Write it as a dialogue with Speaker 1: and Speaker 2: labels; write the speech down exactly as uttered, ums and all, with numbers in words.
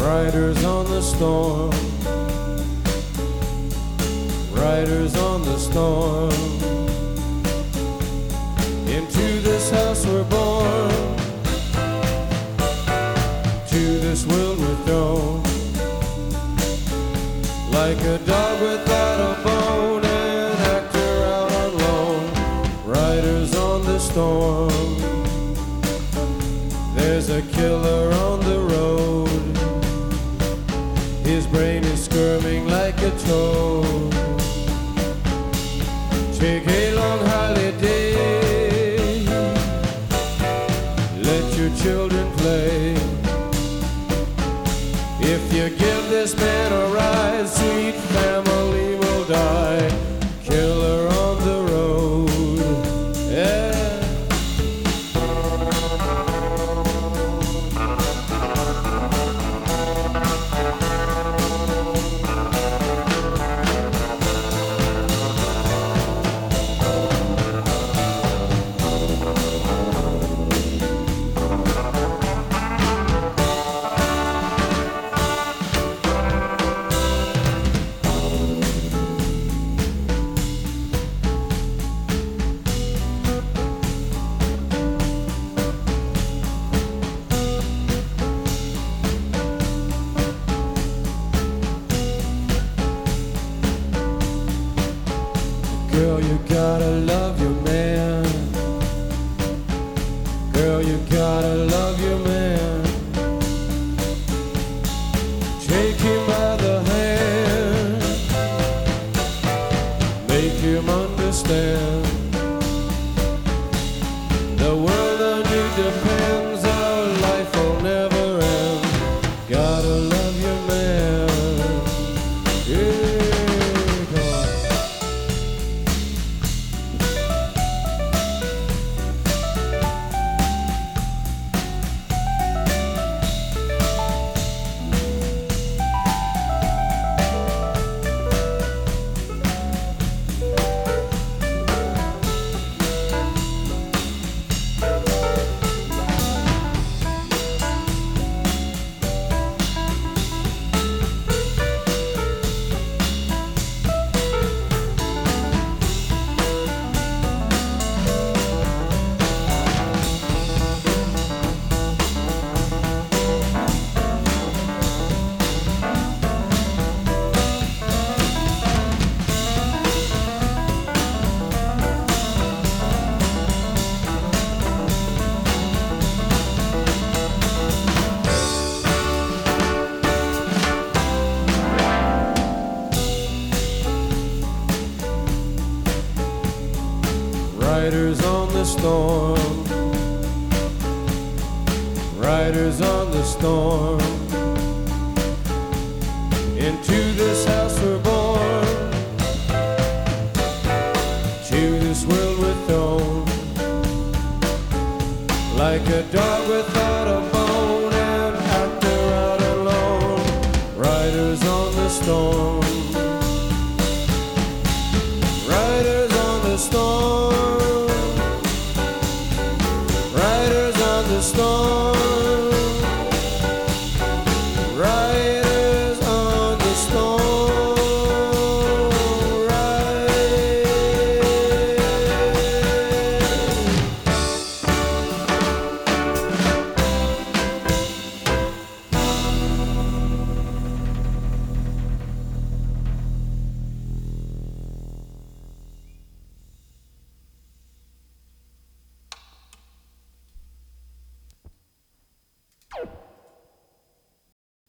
Speaker 1: Riders on the storm, riders on the storm. Into this house we're born, to this world we're thrown. Like a dog without a bone, an actor out on loan. Riders on the storm, there's a killer on the road. His brain is squirming like a toad. Take a long holiday, let your children play. If you give this man a ride, sweet family will die. Killer on the road, yeah. Girl, you gotta love your man. Girl, you gotta love your man. Take him by the hand, make him understand. The world on you depends, our life will never end. Gotta love your man, yeah. Riders on the storm, riders on the storm. Into this house we're born, to this world we're thrown. Like a dog without a bone, an actor out alone. Riders on the storm, riders on the storm. Riders on the storm.